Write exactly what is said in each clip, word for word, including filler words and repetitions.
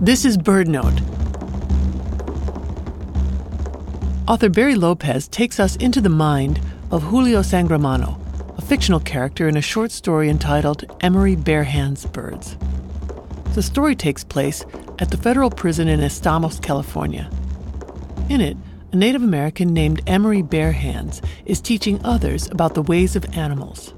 This is BirdNote. Author Barry Lopez takes us into the mind of Julio Sangramano, a fictional character in a short story entitled Emery Barehand's Birds. The story takes place at the federal prison in Estamos, California. In it, a Native American named Emery Barehands is teaching others about the ways of animals.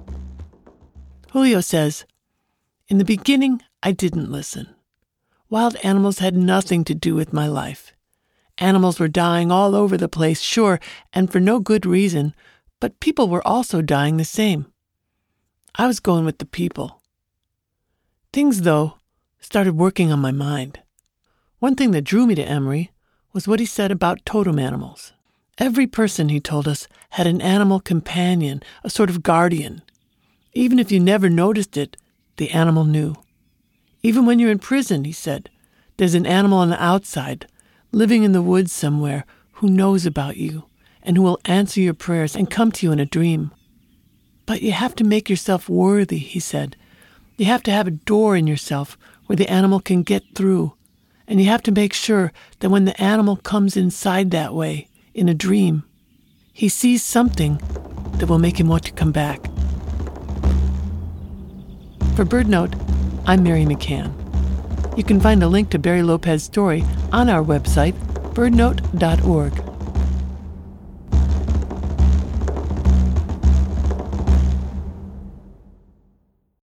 Julio says, "In the beginning, I didn't listen. Wild animals had nothing to do with my life. Animals were dying all over the place, sure, and for no good reason, but people were also dying the same. I was going with the people. Things, though, started working on my mind. One thing that drew me to Emery was what he said about totem animals. Every person, he told us, had an animal companion, a sort of guardian. Even if you never noticed it, the animal knew. Even when you're in prison, he said, there's an animal on the outside, living in the woods somewhere, who knows about you and who will answer your prayers and come to you in a dream. But you have to make yourself worthy, he said. You have to have a door in yourself where the animal can get through, and you have to make sure that when the animal comes inside that way, in a dream, he sees something that will make him want to come back." For BirdNote, I'm Mary McCann. You can find a link to Barry Lopez's story on our website, birdnote dot org.